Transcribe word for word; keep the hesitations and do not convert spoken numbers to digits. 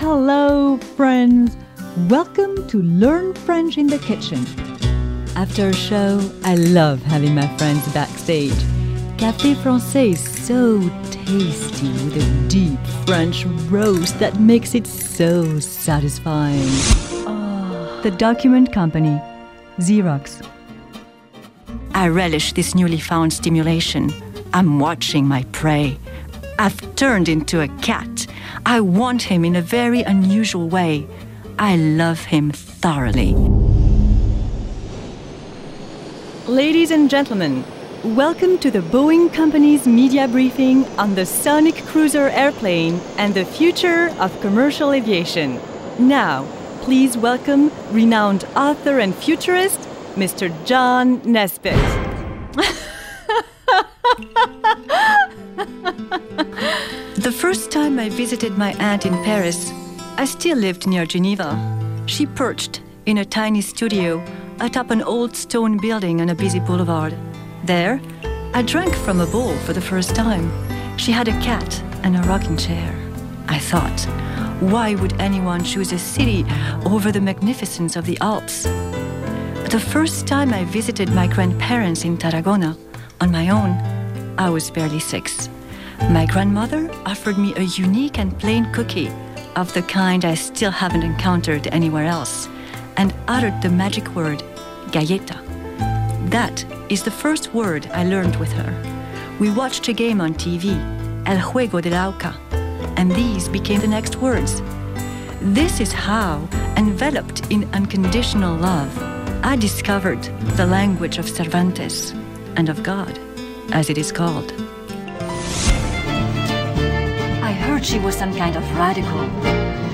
Hello, friends. Welcome to Learn French in the Kitchen. After a show, I love having my friends backstage. Café Francais is so tasty with a deep French roast that makes it so satisfying. Oh. The document company, Xerox. I relish this newly found stimulation. I'm watching my prey. I've turned into a cat. I want him in a very unusual way. I love him thoroughly. Ladies and gentlemen, welcome to the Boeing Company's media briefing on the Sonic Cruiser airplane and the future of commercial aviation. Now, please welcome renowned author and futurist, Mister John Nesbitt. The first time I visited my aunt in Paris, I still lived near Geneva. She perched in a tiny studio atop an old stone building on a busy boulevard. There, I drank from a bowl for the first time. She had a cat and a rocking chair. I thought, why would anyone choose a city over the magnificence of the Alps? The first time I visited my grandparents in Tarragona on my own, I was barely six. My grandmother offered me a unique and plain cookie of the kind I still haven't encountered anywhere else, and uttered the magic word, galleta. That is the first word I learned with her. We watched a game on T V, El Juego de la Oca, and these became the next words. This is how, enveloped in unconditional love, I discovered the language of Cervantes and of God, as it is called. I heard she was some kind of radical.